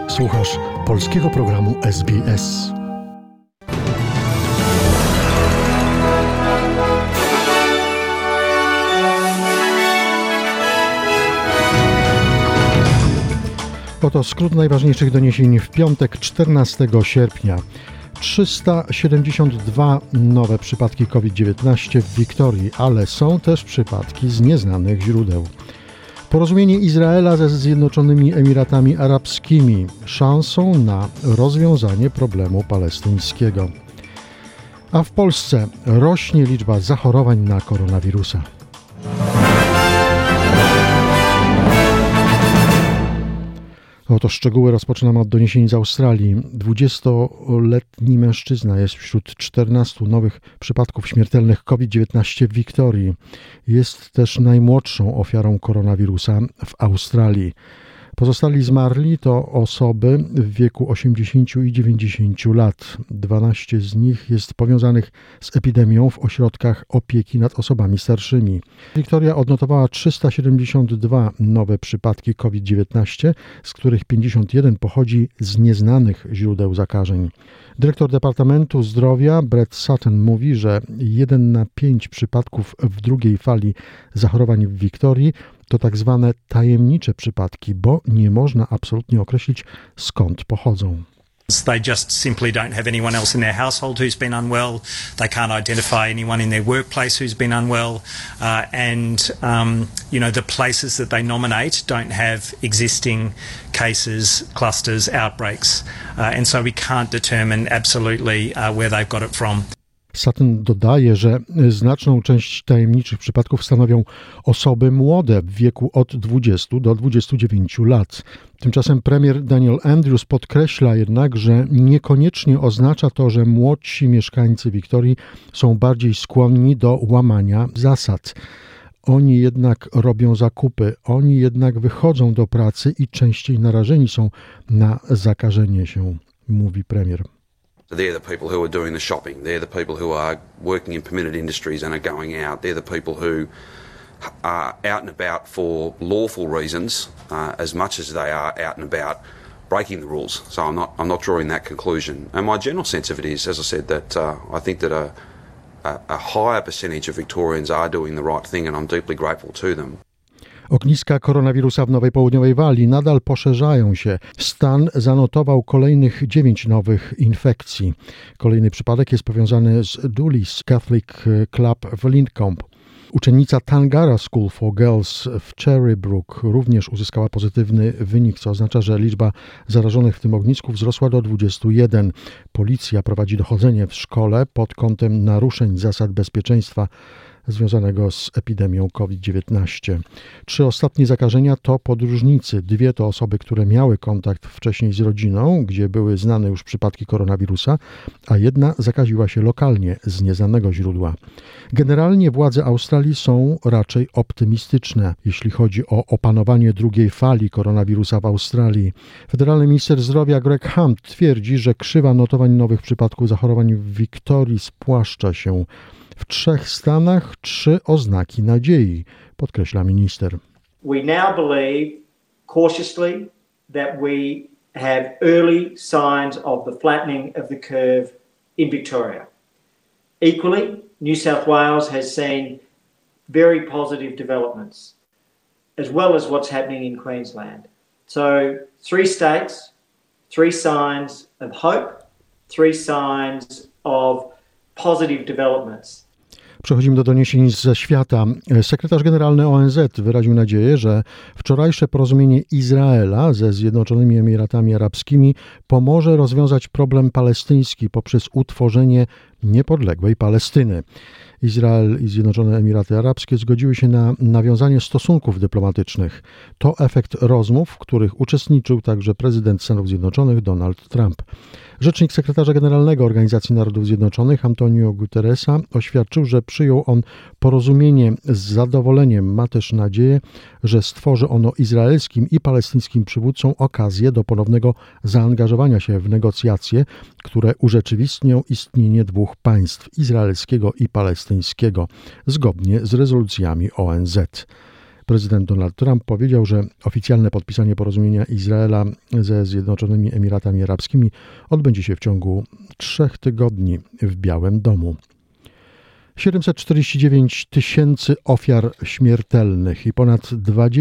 Słuchasz polskiego programu SBS. Oto skrót najważniejszych doniesień w piątek 14 sierpnia. 372 nowe przypadki COVID-19 w Wiktorii, ale są też przypadki z nieznanych źródeł. Porozumienie Izraela ze Zjednoczonymi Emiratami Arabskimi szansą na rozwiązanie problemu palestyńskiego. A w Polsce rośnie liczba zachorowań na koronawirusa. Oto szczegóły rozpoczynamy od doniesień z Australii. 20-letni mężczyzna jest wśród 14 nowych przypadków śmiertelnych COVID-19 w Wiktorii. Jest też najmłodszą ofiarą koronawirusa w Australii. Pozostali zmarli to osoby w wieku 80 i 90 lat. 12 z nich jest powiązanych z epidemią w ośrodkach opieki nad osobami starszymi. Wiktoria odnotowała 372 nowe przypadki COVID-19, z których 51 pochodzi z nieznanych źródeł zakażeń. Dyrektor Departamentu Zdrowia Brett Sutton mówi, że 1 na 5 przypadków w drugiej fali zachorowań w Wiktorii to tak zwane tajemnicze przypadki, bo nie można absolutnie określić, skąd pochodzą. They just simply don't have anyone else in their household who's been unwell. They can't identify anyone in their workplace who's been unwell. The places that they nominate don't have existing cases, clusters, outbreaks. And so we can't determine absolutely where they've got it from. Sutton dodaje, że znaczną część tajemniczych przypadków stanowią osoby młode w wieku od 20 do 29 lat. Tymczasem premier Daniel Andrews podkreśla jednak, że niekoniecznie oznacza to, że młodsi mieszkańcy Wiktorii są bardziej skłonni do łamania zasad. Oni jednak robią zakupy, oni jednak wychodzą do pracy i częściej narażeni są na zakażenie się, mówi premier. They're the people who are doing the shopping. They're the people who are working in permitted industries and are going out. They're the people who are out and about for lawful reasons as much as they are out and about breaking the rules. So I'm not drawing that conclusion. And my general sense of it is, as I said, that I think that a higher percentage of Victorians are doing the right thing, and I'm deeply grateful to them. Ogniska koronawirusa w Nowej Południowej Walii nadal poszerzają się. Stan zanotował kolejnych 9 nowych infekcji. Kolejny przypadek jest powiązany z Dulles Catholic Club w Lidcombe. Uczennica Tangara School for Girls w Cherrybrook również uzyskała pozytywny wynik, co oznacza, że liczba zarażonych w tym ognisku wzrosła do 21. Policja prowadzi dochodzenie w szkole pod kątem naruszeń zasad bezpieczeństwa związanego z epidemią COVID-19. 3 ostatnie zakażenia to podróżnicy. 2 to osoby, które miały kontakt wcześniej z rodziną, gdzie były znane już przypadki koronawirusa, a 1 zakaziła się lokalnie z nieznanego źródła. Generalnie władze Australii są raczej optymistyczne, jeśli chodzi o opanowanie drugiej fali koronawirusa w Australii. Federalny minister zdrowia Greg Hunt twierdzi, że krzywa notowań nowych przypadków zachorowań w Wiktorii spłaszcza się. W 3 stanach 3 oznaki nadziei, podkreśla minister. We now believe cautiously that we have early signs of the flattening of the curve in Victoria. Equally, New South Wales has seen very positive developments, as well as what's happening in Queensland. So 3 states, 3 signs of hope, 3 signs of positive developments. Przechodzimy do doniesień ze świata. Sekretarz generalny ONZ wyraził nadzieję, że wczorajsze porozumienie Izraela ze Zjednoczonymi Emiratami Arabskimi pomoże rozwiązać problem palestyński poprzez utworzenie niepodległej Palestyny. Izrael i Zjednoczone Emiraty Arabskie zgodziły się na nawiązanie stosunków dyplomatycznych. To efekt rozmów, w których uczestniczył także prezydent Stanów Zjednoczonych Donald Trump. Rzecznik sekretarza generalnego Organizacji Narodów Zjednoczonych Antonio Guterresa oświadczył, że przyjął on porozumienie z zadowoleniem. Ma też nadzieję, że stworzy ono izraelskim i palestyńskim przywódcom okazję do ponownego zaangażowania się w negocjacje, które urzeczywistnią istnienie 2 państw, izraelskiego i palestyńskiego, zgodnie z rezolucjami ONZ. prezydent Donald Trump powiedział, że oficjalne podpisanie porozumienia Izraela ze Zjednoczonymi Emiratami Arabskimi odbędzie się w ciągu 3 tygodni w Białym Domu. 749 tysięcy ofiar śmiertelnych i ponad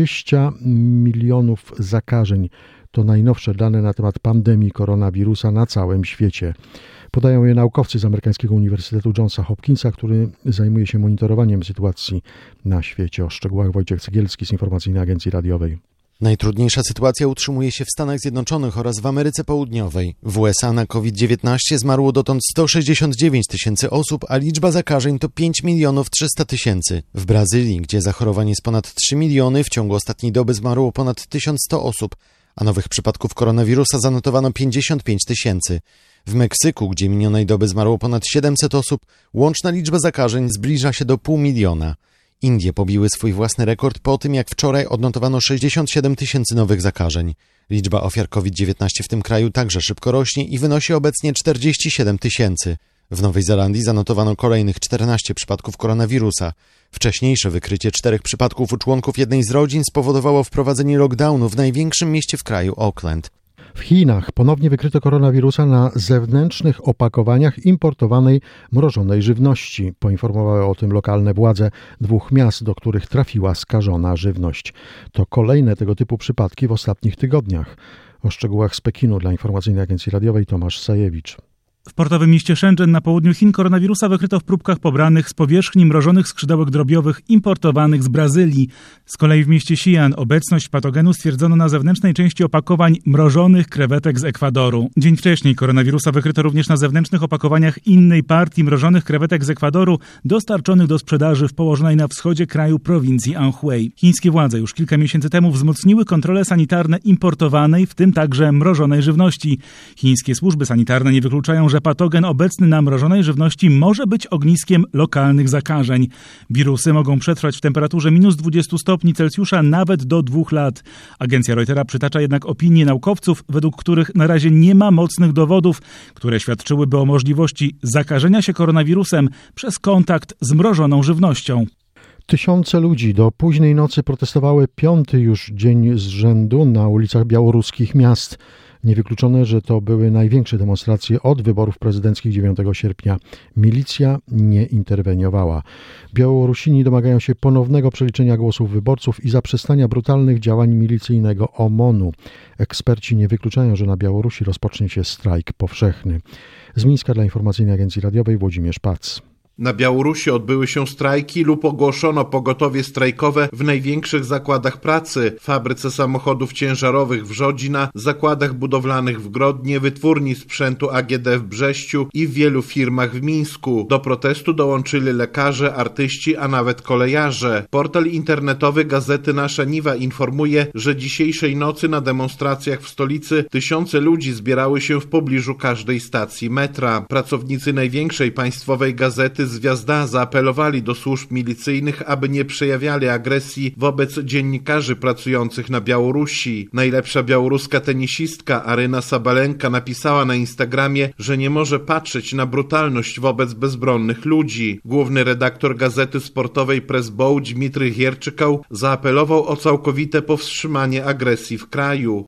20 milionów zakażeń to najnowsze dane na temat pandemii koronawirusa na całym świecie. Podają je naukowcy z amerykańskiego Uniwersytetu Johnsa Hopkinsa, który zajmuje się monitorowaniem sytuacji na świecie. O szczegółach Wojciech Cegielski z Informacyjnej Agencji Radiowej. Najtrudniejsza sytuacja utrzymuje się w Stanach Zjednoczonych oraz w Ameryce Południowej. W USA na COVID-19 zmarło dotąd 169 tysięcy osób, a liczba zakażeń to 5 300 000. W Brazylii, gdzie zachorowań jest ponad 3 miliony, w ciągu ostatniej doby zmarło ponad 1100 osób, a nowych przypadków koronawirusa zanotowano 55 tysięcy. W Meksyku, gdzie minionej doby zmarło ponad 700 osób, łączna liczba zakażeń zbliża się do 500 000. Indie pobiły swój własny rekord po tym, jak wczoraj odnotowano 67 tysięcy nowych zakażeń. Liczba ofiar COVID-19 w tym kraju także szybko rośnie i wynosi obecnie 47 tysięcy. W Nowej Zelandii zanotowano kolejnych 14 przypadków koronawirusa. Wcześniejsze wykrycie 4 przypadków u członków jednej z rodzin spowodowało wprowadzenie lockdownu w największym mieście w kraju, Auckland. W Chinach ponownie wykryto koronawirusa na zewnętrznych opakowaniach importowanej mrożonej żywności. Poinformowały o tym lokalne władze 2 miast, do których trafiła skażona żywność. To kolejne tego typu przypadki w ostatnich tygodniach. O szczegółach z Pekinu dla Informacyjnej Agencji Radiowej Tomasz Sajewicz. W portowym mieście Shenzhen na południu Chin koronawirusa wykryto w próbkach pobranych z powierzchni mrożonych skrzydełek drobiowych importowanych z Brazylii. Z kolei w mieście Xi'an obecność patogenu stwierdzono na zewnętrznej części opakowań mrożonych krewetek z Ekwadoru. Dzień wcześniej koronawirusa wykryto również na zewnętrznych opakowaniach innej partii mrożonych krewetek z Ekwadoru dostarczonych do sprzedaży w położonej na wschodzie kraju prowincji Anhui. Chińskie władze już kilka miesięcy temu wzmocniły kontrole sanitarne importowanej, w tym także mrożonej żywności. Chińskie służby sanitarne nie wykluczają, że patogen obecny na mrożonej żywności może być ogniskiem lokalnych zakażeń. Wirusy mogą przetrwać w temperaturze minus 20 stopni Celsjusza nawet do 2 lat. Agencja Reutera przytacza jednak opinie naukowców, według których na razie nie ma mocnych dowodów, które świadczyłyby o możliwości zakażenia się koronawirusem przez kontakt z mrożoną żywnością. Tysiące ludzi do późnej nocy protestowały 5. już dzień z rzędu na ulicach białoruskich miast. Niewykluczone, że to były największe demonstracje od wyborów prezydenckich 9 sierpnia. Milicja nie interweniowała. Białorusini domagają się ponownego przeliczenia głosów wyborców i zaprzestania brutalnych działań milicyjnego OMON-u. Eksperci nie wykluczają, że na Białorusi rozpocznie się strajk powszechny. Z Mińska dla Informacyjnej Agencji Radiowej Włodzimierz Pac. Na Białorusi odbyły się strajki lub ogłoszono pogotowie strajkowe w największych zakładach pracy, fabryce samochodów ciężarowych w Żodzina, zakładach budowlanych w Grodnie, wytwórni sprzętu AGD w Brześciu i w wielu firmach w Mińsku. Do protestu dołączyli lekarze, artyści, a nawet kolejarze. Portal internetowy gazety Nasza Niwa informuje, że dzisiejszej nocy na demonstracjach w stolicy tysiące ludzi zbierały się w pobliżu każdej stacji metra. Pracownicy największej państwowej gazety Zwiazda zaapelowali do służb milicyjnych, aby nie przejawiali agresji wobec dziennikarzy pracujących na Białorusi. Najlepsza białoruska tenisistka Aryna Sabalenka napisała na Instagramie, że nie może patrzeć na brutalność wobec bezbronnych ludzi. Główny redaktor gazety sportowej Press Bow Dmitry Hierczykał zaapelował o całkowite powstrzymanie agresji w kraju.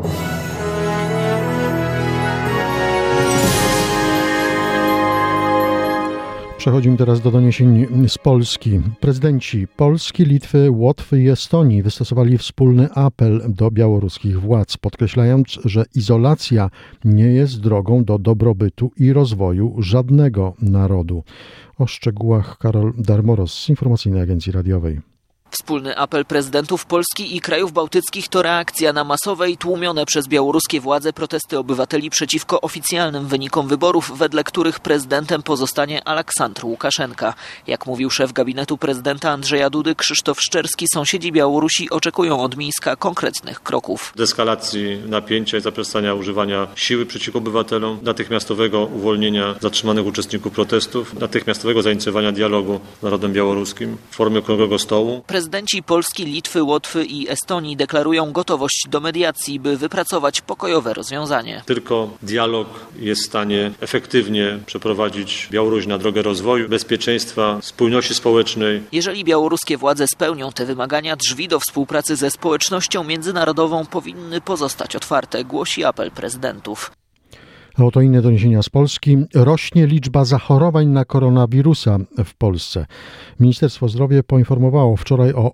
Przechodzimy teraz do doniesień z Polski. Prezydenci Polski, Litwy, Łotwy i Estonii wystosowali wspólny apel do białoruskich władz, podkreślając, że izolacja nie jest drogą do dobrobytu i rozwoju żadnego narodu. O szczegółach Karol Darmoros z Informacyjnej Agencji Radiowej. Wspólny apel prezydentów Polski i krajów bałtyckich to reakcja na masowe i tłumione przez białoruskie władze protesty obywateli przeciwko oficjalnym wynikom wyborów, wedle których prezydentem pozostanie Aleksandr Łukaszenka. Jak mówił szef gabinetu prezydenta Andrzeja Dudy Krzysztof Szczerski, sąsiedzi Białorusi oczekują od Mińska konkretnych kroków. Deeskalacji napięcia i zaprzestania używania siły przeciwko obywatelom, natychmiastowego uwolnienia zatrzymanych uczestników protestów, natychmiastowego zainicjowania dialogu z narodem białoruskim w formie okrągłego stołu. Prezydenci Polski, Litwy, Łotwy i Estonii deklarują gotowość do mediacji, by wypracować pokojowe rozwiązanie. Tylko dialog jest w stanie efektywnie przeprowadzić Białoruś na drogę rozwoju, bezpieczeństwa, spójności społecznej. Jeżeli białoruskie władze spełnią te wymagania, drzwi do współpracy ze społecznością międzynarodową powinny pozostać otwarte, głosi apel prezydentów. A oto inne doniesienia z Polski. Rośnie liczba zachorowań na koronawirusa w Polsce. Ministerstwo Zdrowia poinformowało wczoraj o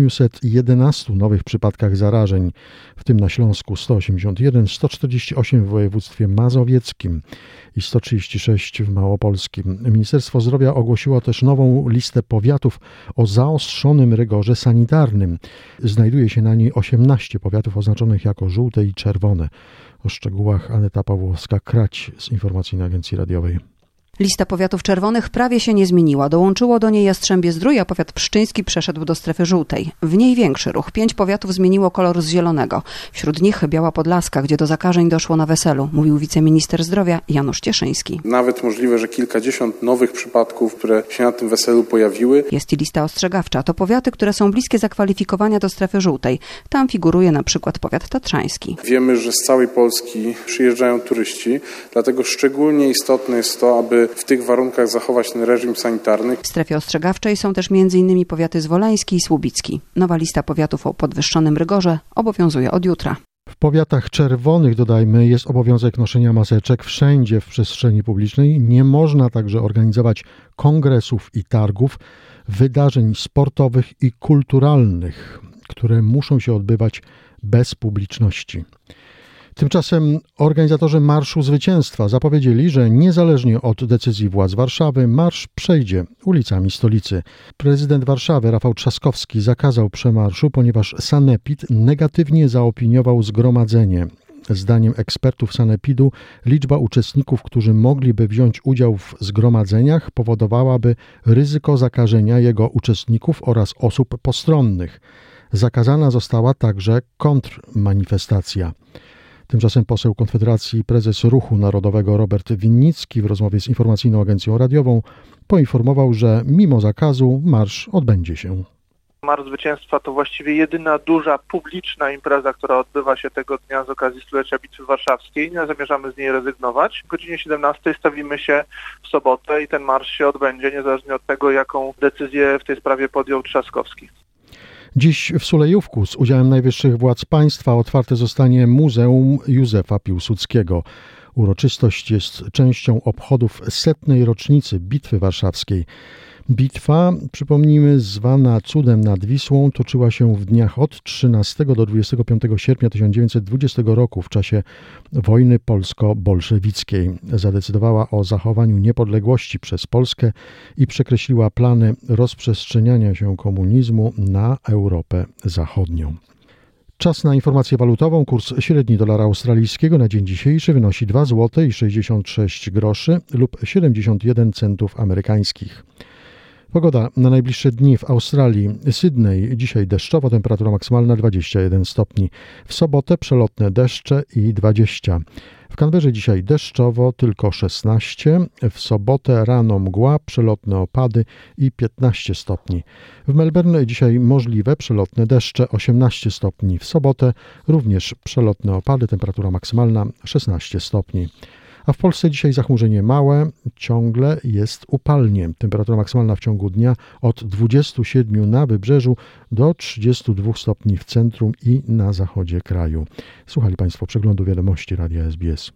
811 nowych przypadkach zarażeń, w tym na Śląsku 181, 148 w województwie mazowieckim i 136 w Małopolskim. Ministerstwo Zdrowia ogłosiło też nową listę powiatów o zaostrzonym rygorze sanitarnym. Znajduje się na niej 18 powiatów oznaczonych jako żółte i czerwone. O szczegółach Aneta Pawłowska-Krać z Informacyjnej Agencji Radiowej. Lista powiatów czerwonych prawie się nie zmieniła. Dołączyło do niej Jastrzębie-Zdrój, a powiat pszczyński przeszedł do strefy żółtej. W niej większy ruch. 5 powiatów zmieniło kolor z zielonego. Wśród nich Biała Podlaska, gdzie do zakażeń doszło na weselu, mówił wiceminister zdrowia Janusz Cieszyński. Nawet możliwe, że kilkadziesiąt nowych przypadków, które się na tym weselu pojawiły. Jest i lista ostrzegawcza. To powiaty, które są bliskie zakwalifikowania do strefy żółtej. Tam figuruje na przykład powiat tatrzański. Wiemy, że z całej Polski przyjeżdżają turyści, dlatego szczególnie istotne jest to, aby w tych warunkach zachować ten reżim sanitarny. W strefie ostrzegawczej są też m.in. powiaty zwoleński i słubicki. Nowa lista powiatów o podwyższonym rygorze obowiązuje od jutra. W powiatach czerwonych, dodajmy, jest obowiązek noszenia maseczek wszędzie w przestrzeni publicznej. Nie można także organizować kongresów i targów, wydarzeń sportowych i kulturalnych, które muszą się odbywać bez publiczności. Tymczasem organizatorzy Marszu Zwycięstwa zapowiedzieli, że niezależnie od decyzji władz Warszawy, marsz przejdzie ulicami stolicy. Prezydent Warszawy Rafał Trzaskowski zakazał przemarszu, ponieważ Sanepid negatywnie zaopiniował zgromadzenie. Zdaniem ekspertów Sanepidu liczba uczestników, którzy mogliby wziąć udział w zgromadzeniach, powodowałaby ryzyko zakażenia jego uczestników oraz osób postronnych. Zakazana została także kontrmanifestacja. Tymczasem poseł Konfederacji, prezes Ruchu Narodowego Robert Winnicki w rozmowie z Informacyjną Agencją Radiową poinformował, że mimo zakazu marsz odbędzie się. Marsz Zwycięstwa to właściwie jedyna duża publiczna impreza, która odbywa się tego dnia z okazji stulecia Bitwy Warszawskiej. Nie zamierzamy z niej rezygnować. O godzinie 17 stawimy się w sobotę i ten marsz się odbędzie, niezależnie od tego, jaką decyzję w tej sprawie podjął Trzaskowski. Dziś w Sulejówku z udziałem najwyższych władz państwa otwarte zostanie Muzeum Józefa Piłsudskiego. Uroczystość jest częścią obchodów 100. rocznicy Bitwy Warszawskiej. Bitwa, przypomnijmy, zwana Cudem nad Wisłą, toczyła się w dniach od 13 do 25 sierpnia 1920 roku w czasie wojny polsko-bolszewickiej. Zadecydowała o zachowaniu niepodległości przez Polskę i przekreśliła plany rozprzestrzeniania się komunizmu na Europę Zachodnią. Czas na informację walutową. Kurs średni dolara australijskiego na dzień dzisiejszy wynosi 2,66 zł lub 71 centów amerykańskich. Pogoda na najbliższe dni w Australii. Sydney dzisiaj deszczowo, temperatura maksymalna 21 stopni. W sobotę przelotne deszcze i 20. W Canberrze dzisiaj deszczowo, tylko 16. W sobotę rano mgła, przelotne opady i 15 stopni. W Melbourne dzisiaj możliwe przelotne deszcze, 18 stopni. W sobotę również przelotne opady, temperatura maksymalna 16 stopni. A w Polsce dzisiaj zachmurzenie małe, ciągle jest upalnie. Temperatura maksymalna w ciągu dnia od 27 na wybrzeżu do 32 stopni w centrum i na zachodzie kraju. Słuchali Państwo przeglądu wiadomości Radia SBS.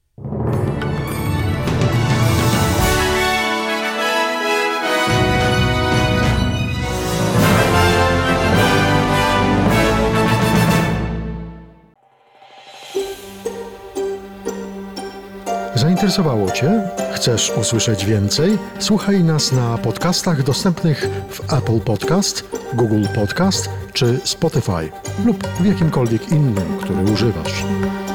Zainteresowało Cię? Chcesz usłyszeć więcej? Słuchaj nas na podcastach dostępnych w Apple Podcast, Google Podcast czy Spotify lub w jakimkolwiek innym, który używasz.